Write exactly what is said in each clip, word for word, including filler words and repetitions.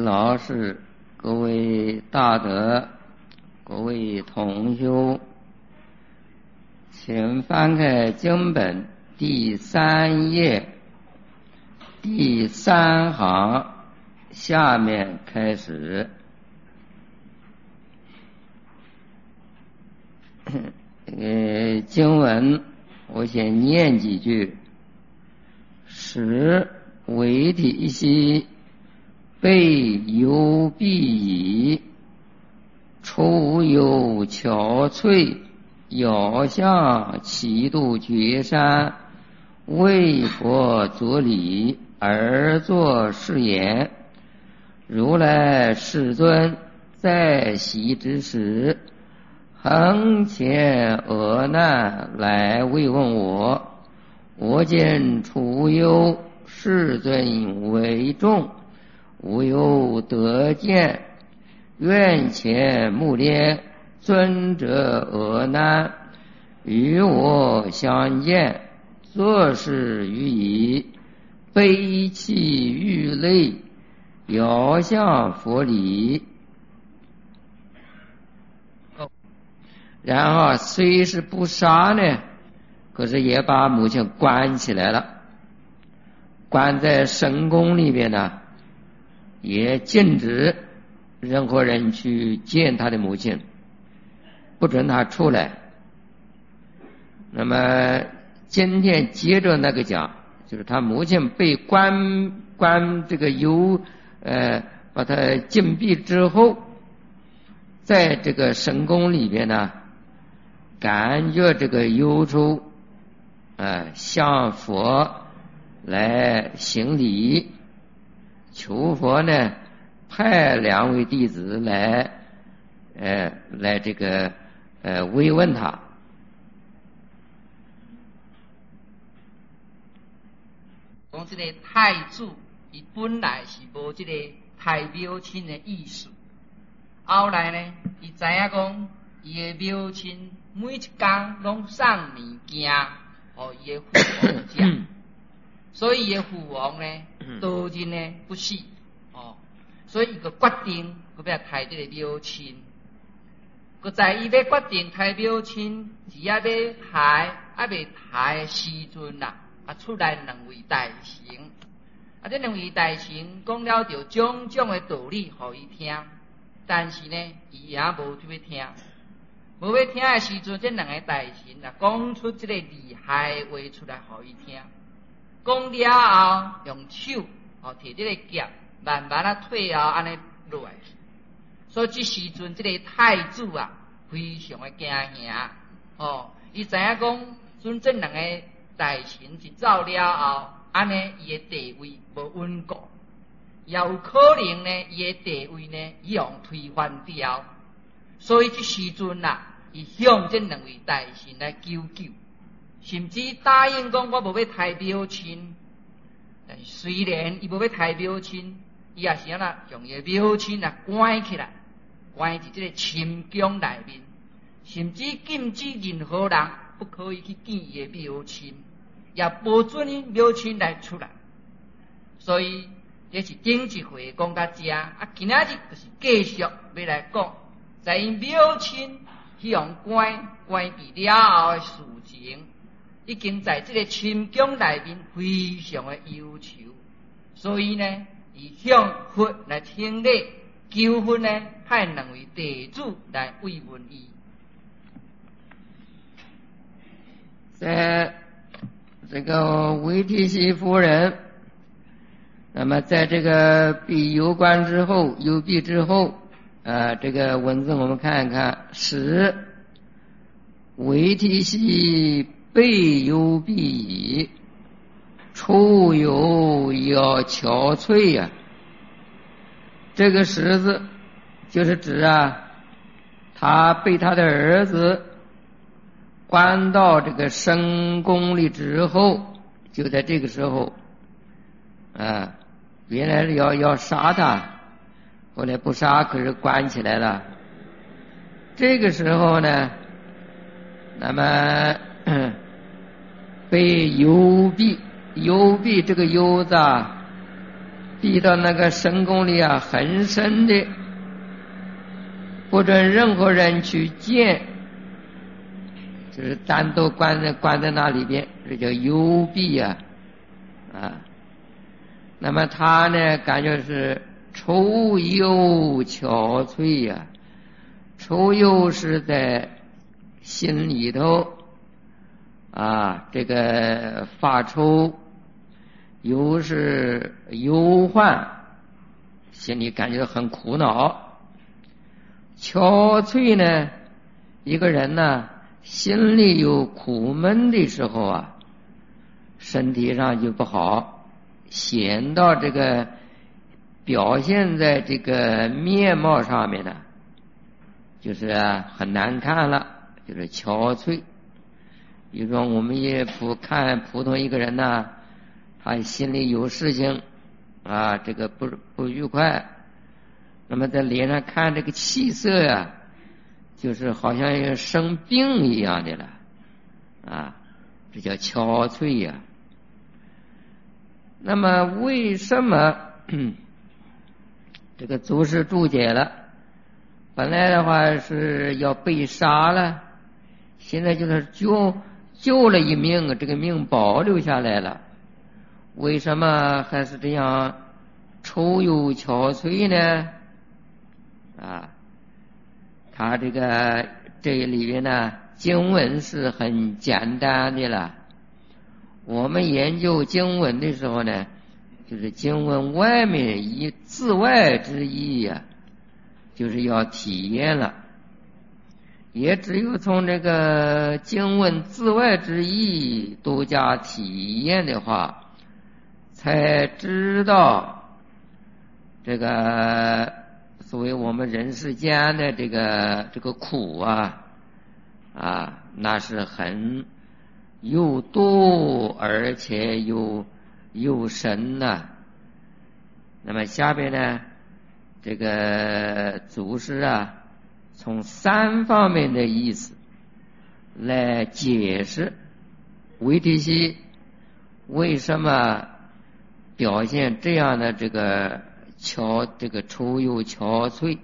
老师、各位大德、各位同修，请翻开经本第三页第三行下面开始。呃，经文我先念几句。使为体系备犹必矣，出有憔悴，遥向其度绝山，为佛作礼而作是言：如来世尊在昔之时，恒遣厄难来慰问我，我今除忧，世尊为重，无有得见，愿遣目连尊者厄难与我相见，作是于已，悲泣欲泪，遥向佛礼。然后虽是不杀呢，可是也把母亲关起来了，关在深宫里面呢，也禁止任何人去见他的母亲，不准他出来。那么今天接着那个讲，就是他母亲被关关这个幽呃把他禁闭之后，在这个深宫里边呢，感觉这个忧愁，呃向佛来行礼，求佛呢派两位弟子来呃来这个呃慰问他。 讲这个太子伊本来是无这个太庙亲的意思，后来呢伊知影讲伊的庙亲每一天拢送物件互伊的父王食，所以伊的父王呢多日呢不死哦，所以伊就决定佮要抬这个庙亲。佮在伊要决定抬庙亲，只要要抬还未抬的时阵啦，啊出来两位大臣，啊这两位大臣讲了着种种的道理互伊听，但是呢伊也无去要听。无要听的时阵，这两个大臣啊，讲出这个厉害的话出来，互伊听。讲了后，用手哦摕这个剑，慢慢啊退后，安尼落来。所以这时阵，这个太子啊，非常的惊吓哦。伊知影讲，阵这两个大臣是走了后，安尼伊的地位无稳固，也有可能呢，伊的地位呢，伊用推翻掉。所以这时阵啊，伊向这两位大臣来求救，甚至答应讲我无要抬庙亲。但虽然伊无要抬庙亲，伊也是安那将伊庙亲啊关起来，关伫这个深宫内面，甚至禁止任何人不可以去见伊的庙亲，也无准伊庙亲来出来。所以这是顶一回讲到这，啊，今仔日就是继续要来讲。在因庙亲去用关关闭了后的事情，已经在这个深宫内面非常的忧愁，所以呢，伊向佛来请礼，求佛呢派两位弟子来慰问伊。 在这个韦提西夫人，那么在这个闭幽关之后，幽闭之后。呃，这个文字我们看一看，使为体系备忧必矣，出有要憔悴呀。这个使字就是指啊，他被他的儿子关到这个深宫里之后，就在这个时候啊，原来要要杀他。后来不杀，可是关起来了。这个时候呢，那么被幽闭，幽闭这个幽字啊， 逼到那个深宫里啊，很深的，不准任何人去见，就是单独关在关在那里边，这叫幽闭啊啊。那么他呢，感觉是愁忧憔悴呀、啊，愁忧是在心里头啊，这个发愁，忧是忧患，心里感觉很苦恼。憔悴呢，一个人呢，心里有苦闷的时候啊，身体上就不好。显到这个表现在这个面貌上面呢，就是很难看了，就是憔悴。比如说我们也不看普通一个人呢，他心里有事情啊，这个不不愉快，那么在脸上看这个气色呀、啊，就是好像要生病一样的了啊，这叫憔悴呀、啊。那么为什么这个祖师注解了？本来的话是要被杀了，现在就是救救了一命，这个命保留下来了。为什么还是这样愁忧憔悴呢？啊，他这个这里边呢，经文是很简单的了。我们研究经文的时候呢，就是经文外面以字外之意呀、啊，就是要体验了。也只有从这个经文字外之意多加体验的话，才知道这个所谓我们人世间的这个这个苦啊啊，那是很又多而且又又深呐、啊。那么下边呢，这个祖师啊，从三方面的意思来解释维提西为什么表现这样的这个憔这个愁忧憔悴。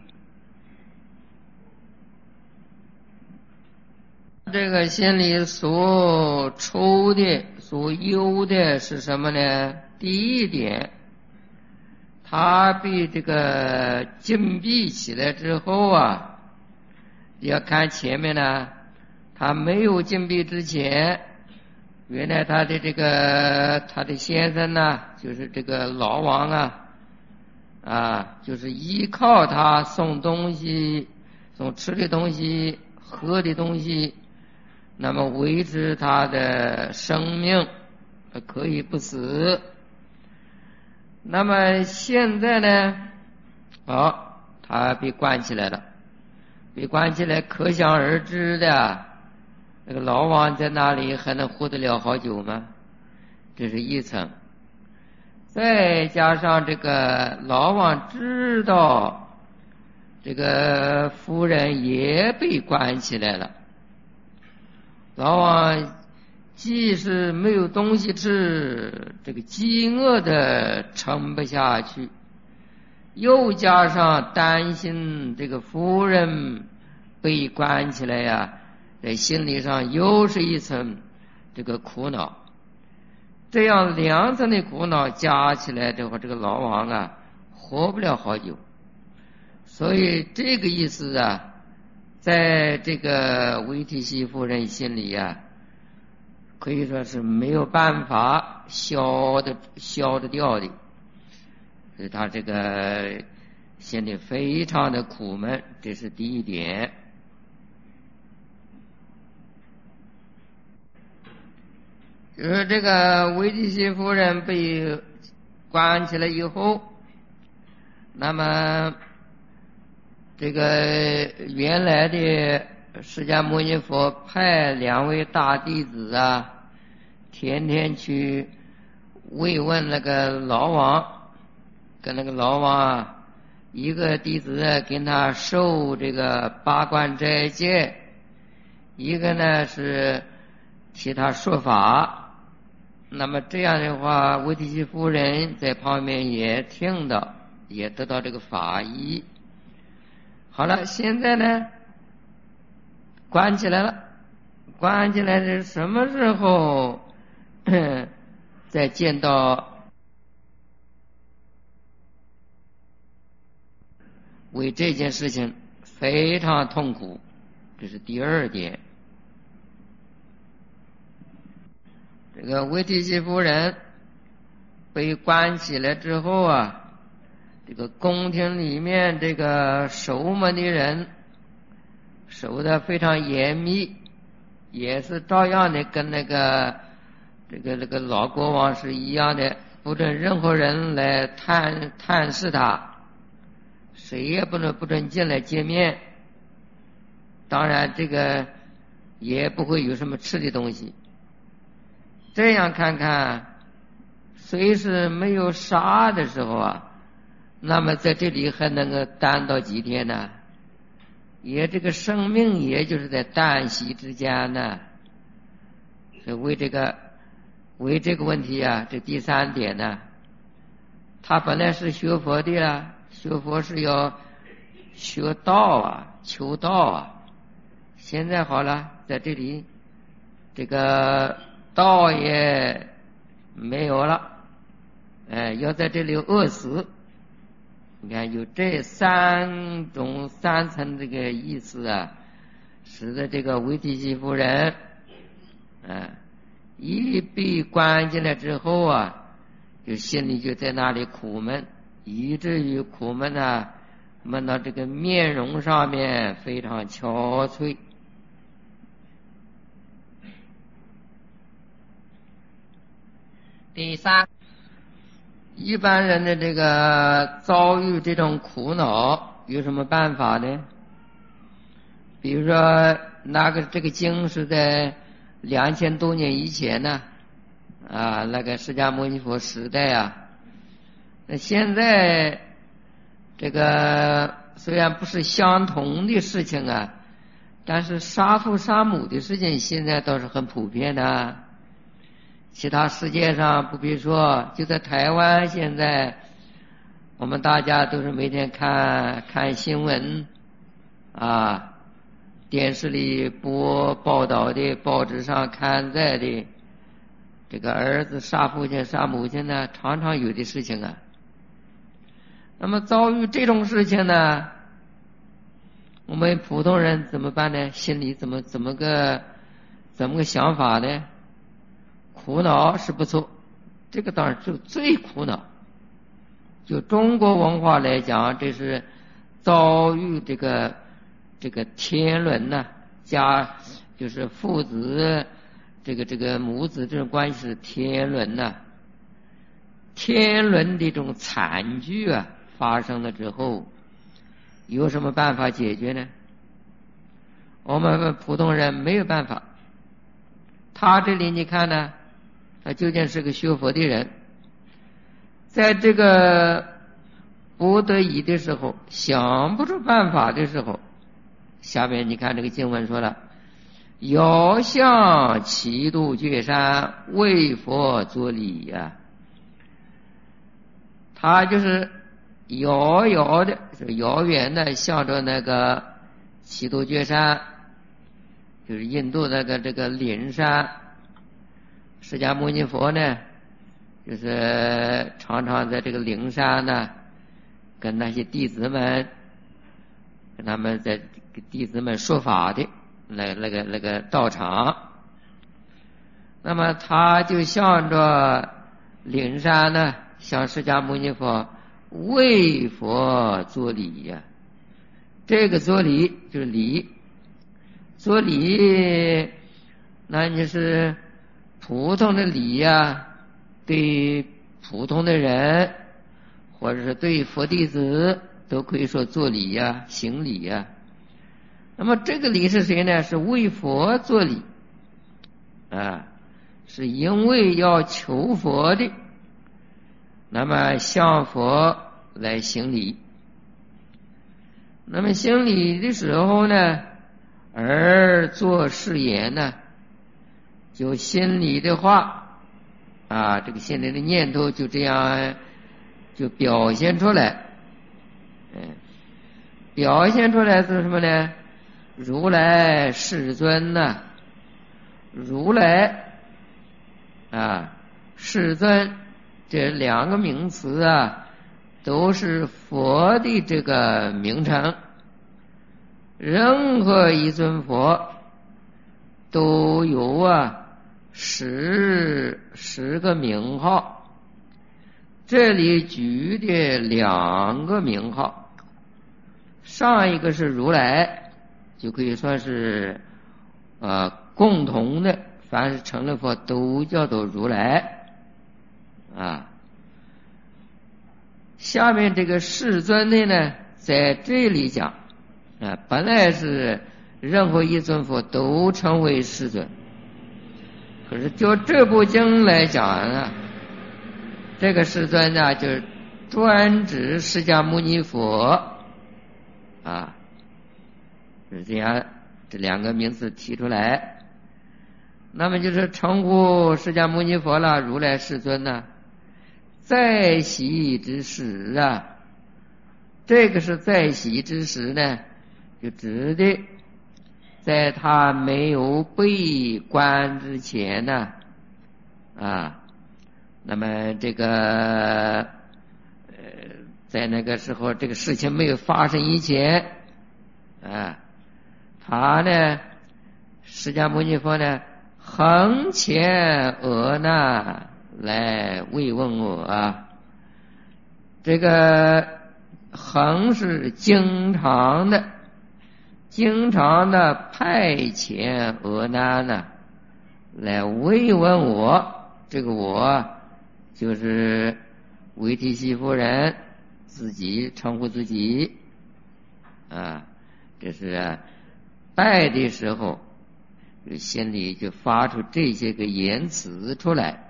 这个心里所愁的所忧的是什么呢？第一点，他被这个禁闭起来之后啊，要看前面呢，他没有禁闭之前，原来他的这个他的先生呢，就是这个老王啊啊，就是依靠他送东西，送吃的东西，喝的东西，那么维持他的生命，可以不死。那么现在呢，哦，他被关起来了，被关起来，可想而知的，那个老王在那里还能活得了好久吗？这是一层。再加上这个老王知道这个夫人也被关起来了，老王既是没有东西吃，这个饥饿的撑不下去，又加上担心这个夫人被关起来呀、啊，在心理上又是一层这个苦恼。这样两层的苦恼加起来的话，这个老王啊活不了好久。所以这个意思啊，在这个维提西夫人心里啊，可以说是没有办法消的消得掉的。所以他这个心里非常的苦闷，这是第一点。就是这个维提西夫人被关起来以后，那么这个原来的释迦牟尼佛派两位大弟子啊，天天去慰问那个老王，跟那个老王啊，一个弟子跟他受这个八关斋戒，一个呢是替他说法。 那么这样的话，维提西夫人在旁边也听到，也得到这个法益。好了，现在呢，关起来了，关起来是什么时候再见到？为这件事情非常痛苦，这是第二点。这个维提西夫人被关起来之后啊，这个宫廷里面这个守门的人守得非常严密，也是照样的跟那个这个那个老国王是一样的，不准任何人来探探视他，谁也不能不准进来见面。当然这个也不会有什么吃的东西。这样看看，虽是没有杀的时候啊，那么在这里还能够待到几天呢？也这个生命也就是在旦夕之间呢。所以为这个为这个问题啊，这第三点呢，他本来是学佛的啊，学佛是要学道啊，求道啊。现在好了，在这里这个道也没有了，哎，要在这里饿死。你看有这三种三层这个意思啊，使得这个维提西夫人啊一被关进来之后啊，就心里就在那里苦闷，以至于苦闷啊闷到这个面容上面非常憔悴。 第三， 一般人的这个遭遇这种苦恼有什么办法呢？比如说那个这个经是在两千多年以前呢，啊，那个释迦牟尼佛时代啊，那现在这个虽然不是相同的事情啊，但是杀父杀母的事情现在倒是很普遍的啊。其他世界上不必说，就在台湾现在我们大家都是每天看看新闻啊，电视里播报道的，报纸上刊载的，这个儿子杀父亲杀母亲呢，常常有的事情啊。那么遭遇这种事情呢，我们普通人怎么办呢？心里怎么怎么个怎么个想法呢？苦恼是不错，这个当然是最苦恼。就中国文化来讲，这是遭遇这个这个天伦呢、啊，家就是父子这个这个母子这种关系是天伦呢、啊，天伦的这种惨剧啊发生了之后，有什么办法解决呢？我们普通人没有办法。他这里你看呢，他究竟是个学佛的人，在这个不得已的时候，想不出办法的时候，下面你看这个经文说了，遥向七度绝山，为佛作礼呀、啊。他就是遥遥的，遥远的向着那个七度绝山，就是印度那个这个灵山。释迦牟尼佛呢，就是常常在这个灵山呢，跟那些弟子们，跟他们在给弟子们说法的那那个那个道场。那么他就向着灵山呢，向释迦牟尼佛为佛作礼呀、啊。这个作礼就是礼，作礼，那你是普通的礼呀、啊，对普通的人，或者是对佛弟子，都可以说作礼呀、啊、行礼呀、啊。那么这个礼是谁呢？是为佛作礼啊，是因为要求佛的，那么向佛来行礼。那么行礼的时候呢，而做誓言呢，就心里的话啊，这个心里的念头就这样就表现出来，嗯，表现出来是什么呢？如来世尊呐、啊，如来啊，世尊这两个名词啊，都是佛的这个名称。任何一尊佛都有啊十十个名号，这里举的两个名号，上一个是如来，就可以说是呃共同的，凡是成了佛都叫做如来啊。下面这个世尊的呢，在这里讲啊，本来是任何一尊佛都称为世尊，可是就这部经来讲啊，这个世尊呢，就是专指释迦牟尼佛啊，是这样，这两个名词提出来，那么就是称呼释迦牟尼佛了，如来世尊呢，在昔之时啊，这个是在昔之时呢，就指的在他没有被关之前呢，啊，那么这个呃，在那个时候这个事情没有发生以前啊，他呢，释迦牟尼佛呢，横前额那来慰问我啊，这个横是经常的。经常的派遣额那呢来慰问我，这个我就是维提西夫人自己称呼自己啊，这是、啊、拜的时候心里就发出这些个言辞出来。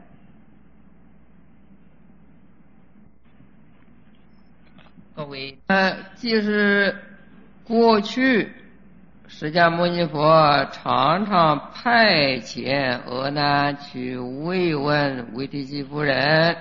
各位， 呃，就是过去释迦牟尼佛常常派遣额那去慰问维提西夫人，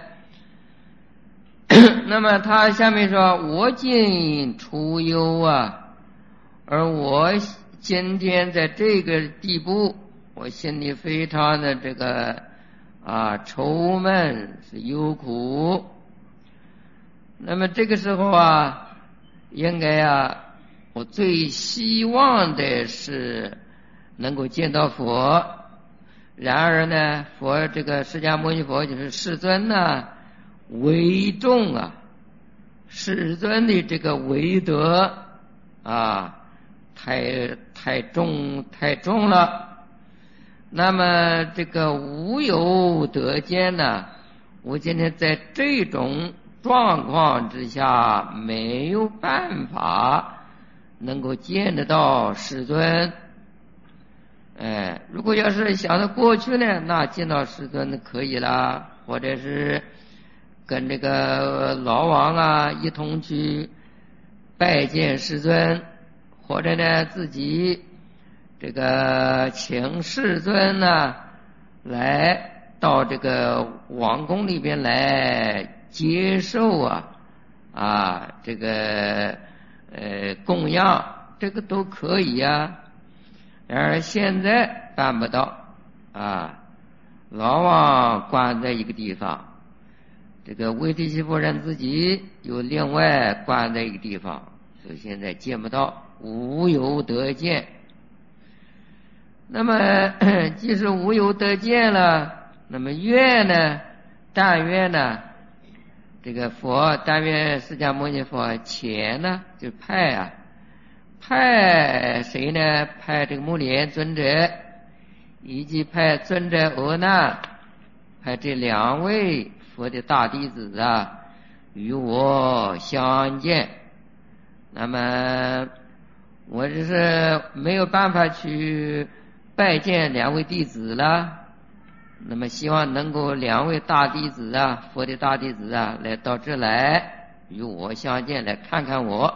那么他下面说，我今出忧啊，而我今天在这个地步，我心里非常的这个啊愁闷，是忧苦。那么这个时候啊，应该啊，我最希望的是能够见到佛。然而呢，佛这个释迦牟尼佛就是世尊呢、啊，为重啊，世尊的这个为德啊，太太重太重了。那么这个无有得见呢，我今天在这种状况之下没有办法能够见得到世尊。哎，如果要是想到过去呢，那见到世尊可以了，或者是跟这个老王啊一同去拜见世尊，或者呢自己这个请世尊呢来到这个王宫里边来接受啊啊这个呃供养，这个都可以啊。然而现在办不到啊，老王关在一个地方，这个维提西夫人自己又另外关在一个地方，所以现在见不到，无有得见。那么即使无有得见了，那么愿呢，但愿呢，这个佛但愿释迦牟尼佛前呢就派啊派谁呢？派这个目连尊者，以及派尊者额那，派这两位佛的大弟子啊，与我相见。那么我只是没有办法去拜见两位弟子了，那么希望能够两位大弟子啊，佛的大弟子啊，来到这来与我相见，来看看我。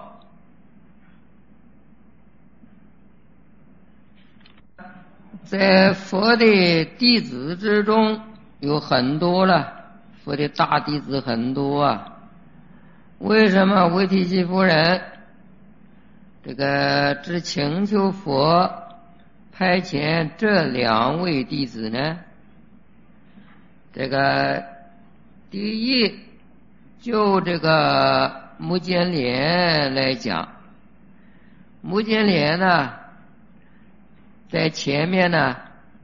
在佛的弟子之中， 有很多了，佛的大弟子很多啊。为什么维提西夫人这个只请求佛派遣这两位弟子呢？这个第一，就这个目犍连来讲，目犍连呢，在前面呢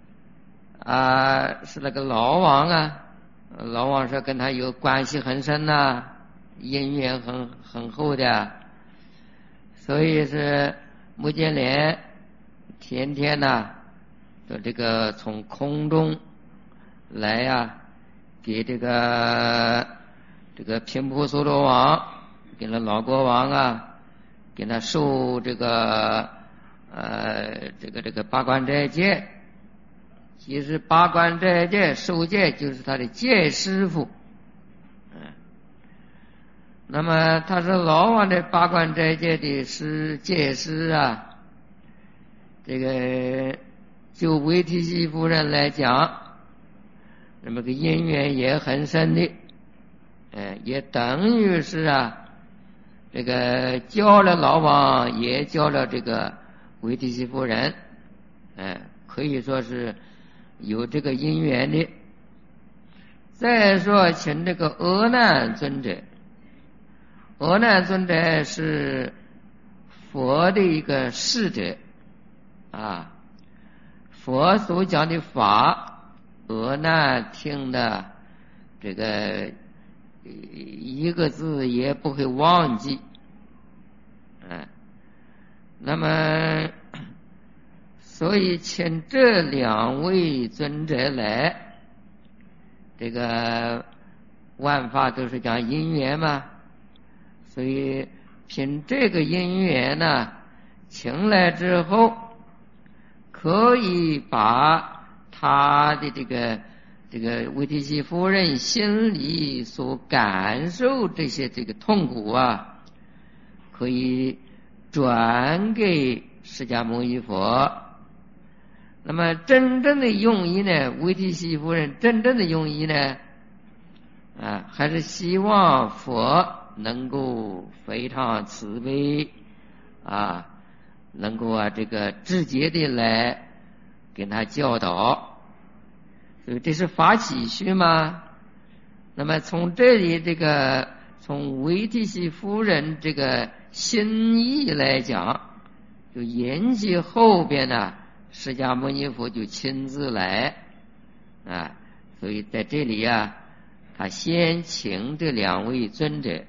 啊是那个老王啊，老王是跟他有关系很深呐、啊，姻缘很很厚的，所以是目犍连天天呢都这个从空中来呀、啊，给这个这个频婆娑罗王，给了老国王啊，给他受这个呃这个这个八关斋戒。其实八关斋戒受戒就是他的戒师傅，嗯，那么他是老王的八关斋戒的师戒师啊。这个就维提西夫人来讲，那么个姻缘也很深的，呃，也等于是啊，这个教了老王，也教了这个维提西夫人，呃，可以说是有这个因缘的。再说请这个阿难尊者，阿难尊者是佛的一个侍者啊，佛所讲的法，阿难听的这个一个字也不会忘记，嗯，那么所以请这两位尊者来，这个万法都是讲因缘嘛，所以凭这个因缘呢，请来之后，可以把他的这个这个维提西夫人心里所感受这些这个痛苦啊，可以转给释迦牟尼佛。那么真正的用意呢，维提西夫人真正的用意呢，啊，还是希望佛能够非常慈悲啊，能够啊这个直接的来给他教导，所以这是法起须嘛。那么从这里这个从维提西夫人这个心意来讲，就引起后边呢释迦牟尼佛就亲自来啊，所以在这里啊，他先请这两位尊者。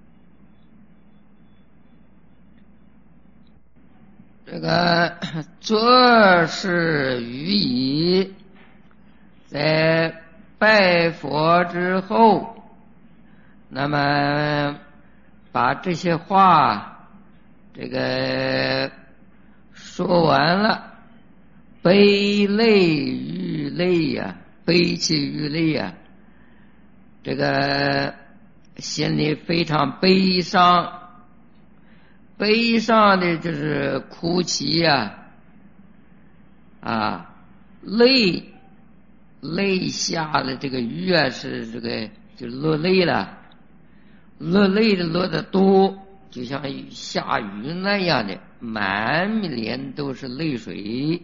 这个昨是于以在拜佛之后，那么把这些话这个说完了，悲泪欲泪呀、啊，悲泣欲泪呀、啊，这个心里非常悲伤。悲伤的就是哭泣呀、啊，啊，泪泪下的这个雨啊，是这个就落泪了，落泪的落得多，就像下雨那样的，满脸都是泪水。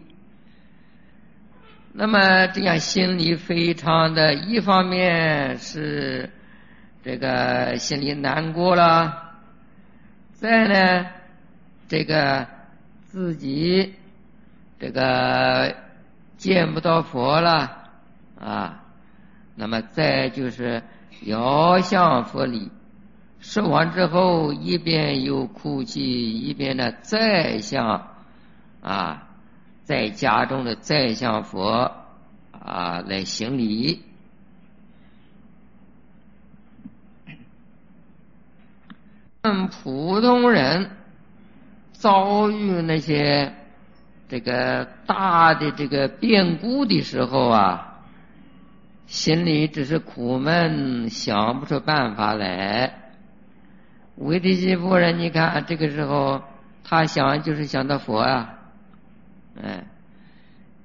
那么这样心里非常的，一方面是这个心里难过了。再呢，这个自己这个见不到佛了啊，那么再就是遥向佛里，说完之后，一边又哭泣，一边呢再向啊，在家中的再向佛啊来行礼。普通人遭遇那些这个大的这个变故的时候啊，心里只是苦闷，想不出办法来。维提西夫人，你看这个时候他想就是想到佛啊，哎，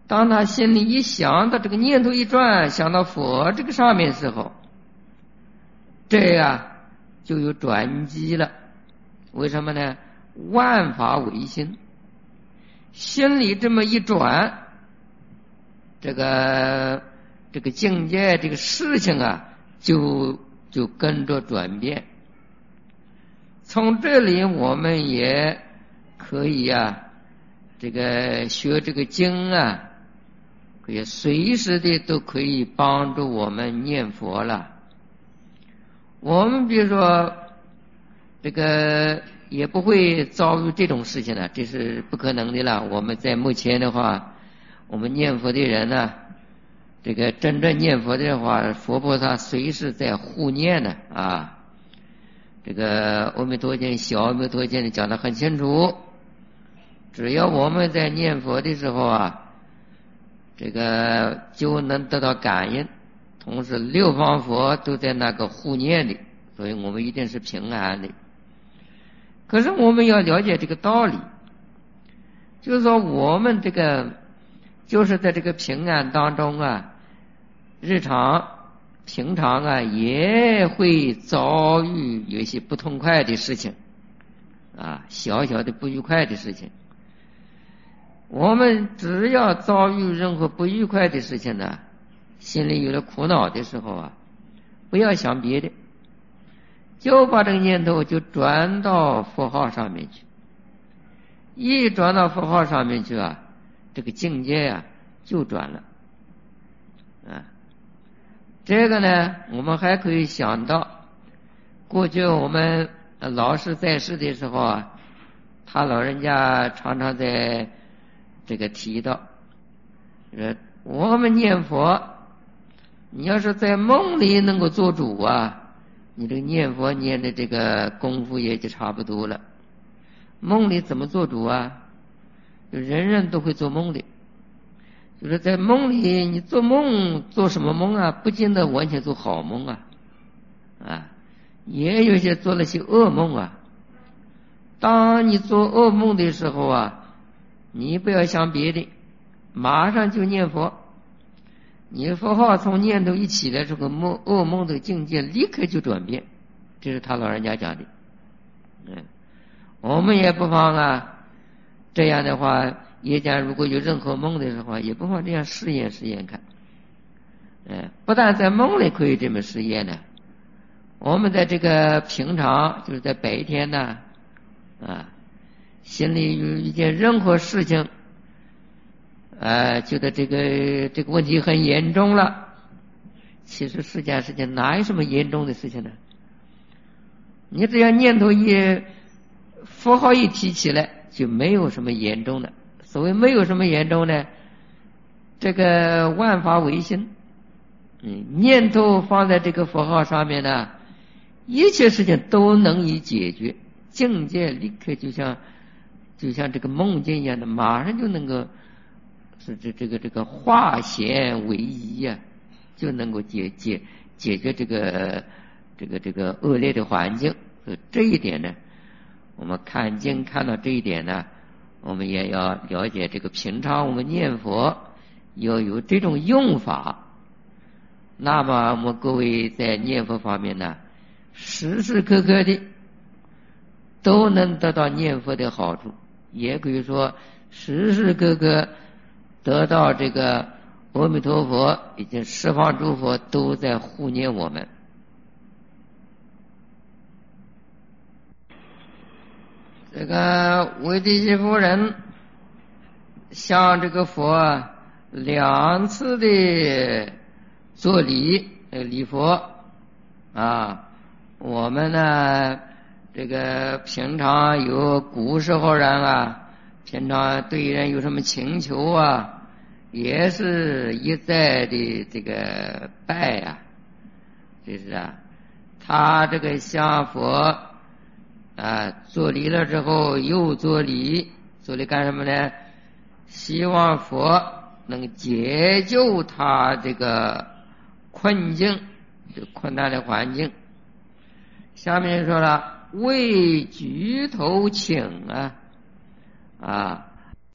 当他心里一想到这个念头一转，想到佛这个上面的时候，这样就有转机了。为什么呢？万法唯心，心里这么一转，这个这个境界这个事情啊就就跟着转变。从这里我们也可以啊这个学这个经啊，可以随时的都可以帮助我们念佛了。我们比如说这个也不会遭遇这种事情了，这是不可能的了。我们在目前的话，我们念佛的人呢，这个真正念佛的话，佛菩萨随时在护念呢啊。这个阿弥陀经、小阿弥陀经里讲得很清楚，只要我们在念佛的时候啊，这个就能得到感应，同时六方佛都在那个护念里，所以我们一定是平安的。可是我们要了解这个道理，就是说我们这个就是在这个平安当中啊，日常平常啊也会遭遇有一些不痛快的事情啊，小小的不愉快的事情。我们只要遭遇任何不愉快的事情呢，心里有了苦恼的时候啊，不要想别的，就把这个念头就转到佛号上面去。一转到佛号上面去啊，这个境界啊就转了啊。这个呢我们还可以想到，过去我们老师在世的时候啊，他老人家常常在这个提到，我们念佛，你要是在梦里能够做主啊，你这个念佛念的这个功夫也就差不多了。梦里怎么做主啊？就人人都会做梦的，就是在梦里你做梦做什么梦啊？不见得完全做好梦啊，啊，也有些做了些噩梦啊。当你做噩梦的时候啊，你不要想别的，马上就念佛。你佛号从念头一起来，这个梦噩梦的境界立刻就转变，这是他老人家讲的。嗯，我们也不妨啊，这样的话，也讲如果有任何梦的时候，也不妨这样试验试验看。嗯，不但在梦里可以这么试验呢，我们在这个平常就是在白天呢，啊，心里有一件任何事情。呃，觉得这个这个问题很严重了，其实世间事情哪有什么严重的事情呢？你只要念头一佛号一提起来，就没有什么严重的。所谓没有什么严重呢，这个万法唯心，嗯，念头放在这个佛号上面呢，一切事情都能以解决，境界立刻就像就像这个梦境一样的，马上就能够。是这这个这个化险为夷呀、啊，就能够解解解决这个这个这个恶劣的环境。所以这一点呢，我们看经看到这一点呢，我们也要了解这个平常我们念佛要有这种用法。那么我们各位在念佛方面呢，时时刻刻的都能得到念佛的好处，也可以说时时刻刻得到这个阿弥陀佛以及十方诸佛都在护念我们。这个维帝西夫人向这个佛两次的做礼礼佛啊，我们呢这个平常有古时候人啊，平常对人有什么请求啊，也是一再的这个拜啊，这是啊，他这个向佛啊做礼了之后又做礼，做礼干什么呢？希望佛能解救他这个困境，这困难的环境。下面说了，为举头请啊啊，